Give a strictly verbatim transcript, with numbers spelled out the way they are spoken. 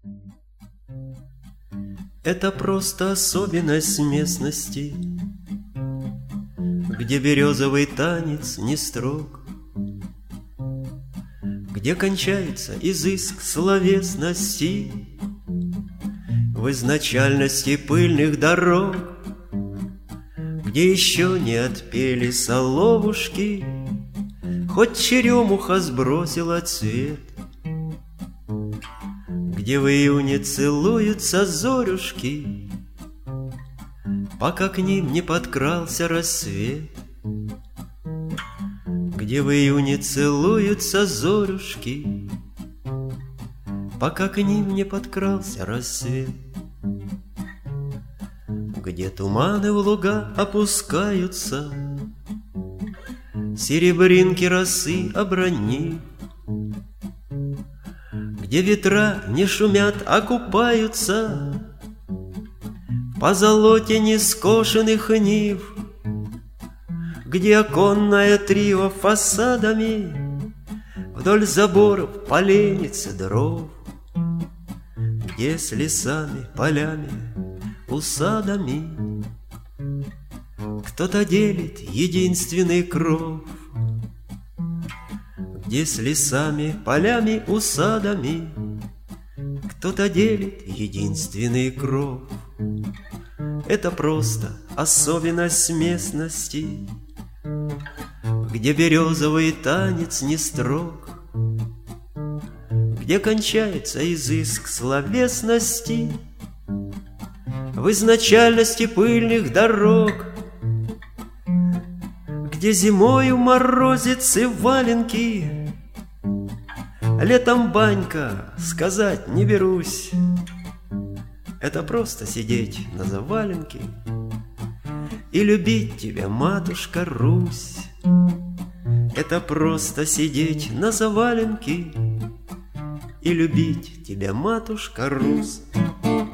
Это просто особенность местности, где березовый танец не строг, где кончается изыск словесности в изначальности пыльных дорог, где еще не отпели соловушки, хоть черемуха сбросила цвет, где в июне целуются зорюшки, пока к ним не подкрался рассвет, где в июне целуются зорюшки, пока к ним не подкрался рассвет, где туманы в луга опускаются, серебринки росы обронив, где ветра не шумят, а купаются по золоте нескошенных нив, где оконное трио фасадами вдоль заборов поленницы дров, где с лесами, полями, усадами кто-то делит единственный кров, где с лесами, полями, усадами кто-то делит единственный кров. Это просто особенность местности, где березовый танец не строг, где кончается изыск словесности в изначальности пыльных дорог, где зимою морозицы валенки, летом банька, сказать не берусь. Это просто сидеть на заваленке и любить тебя, матушка Русь. Это просто сидеть на заваленке и любить тебя, матушка Русь.